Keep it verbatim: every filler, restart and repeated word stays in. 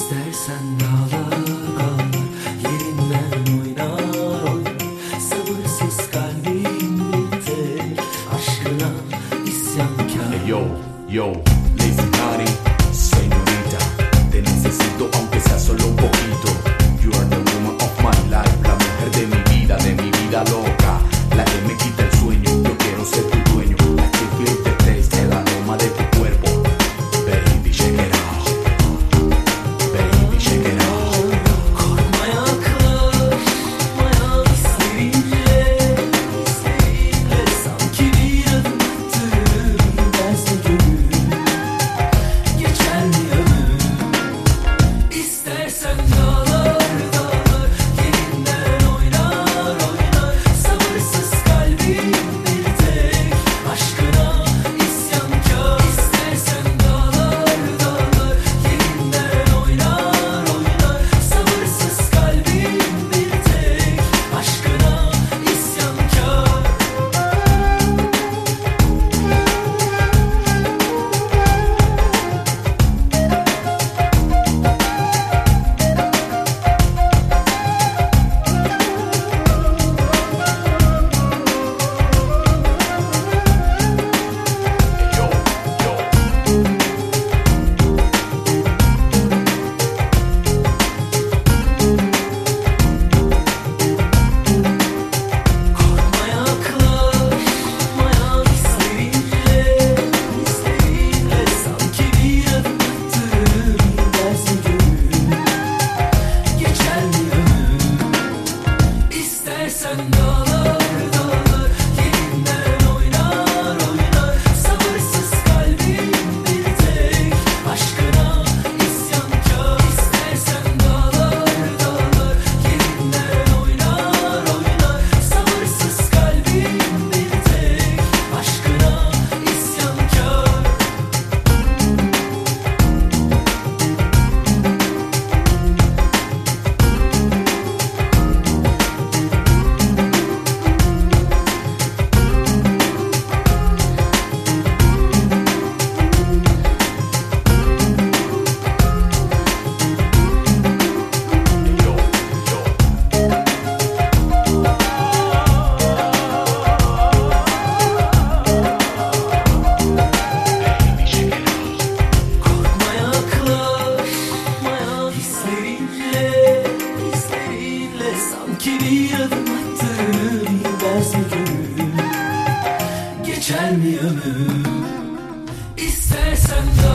İstersen dağlar dağlar yerinden oynar oynar. Sabırsız kalbim bir tek aşkına isyankar. Hey, yo, yo, Lazy Nari, señorita, te necesito aunque sea solo un poquito. You are the woman of my life, la mujer de mi vida, de mi vida loca, la que me quita el sueño. Yo quiero ser tu dueño. I can feel the taste, el aroma de tu cuerpo. Baby, shake it out. Baby, shake it out. Korkma yaklaşmaya hislerinle, hislerinle sanki bir adım attım derse gönül. Geçer mi ömür? İstersen dağlar dağlar yerinden oynar oynar. Sabırsız kalbim bir tek aşkına isyankar. İstersen dağlar dağlar yerinden oynar oynar. Sabırsız kalbim bir tek aşkına isyankar. Yo, yo. Korkma yaklaşmaya hislerinle, hislerinle sanki bir adım attım derse gönül. Geçer mi ömür? İstersen dağlar dağlar yerinden oynar oynar. Sabırsız kalbim bir tek aşkına isyankar. İstersen dağlar dağlar yerinden oynar oynar. Sabırsız kalbim bir tek aşkına isyankar. Yo, yo. Baby, shake it out. Korkma yaklaşmaya hislerinle, hislerinle sanki bir adım attım derse gönül. Geçer mi ömür? İstersen de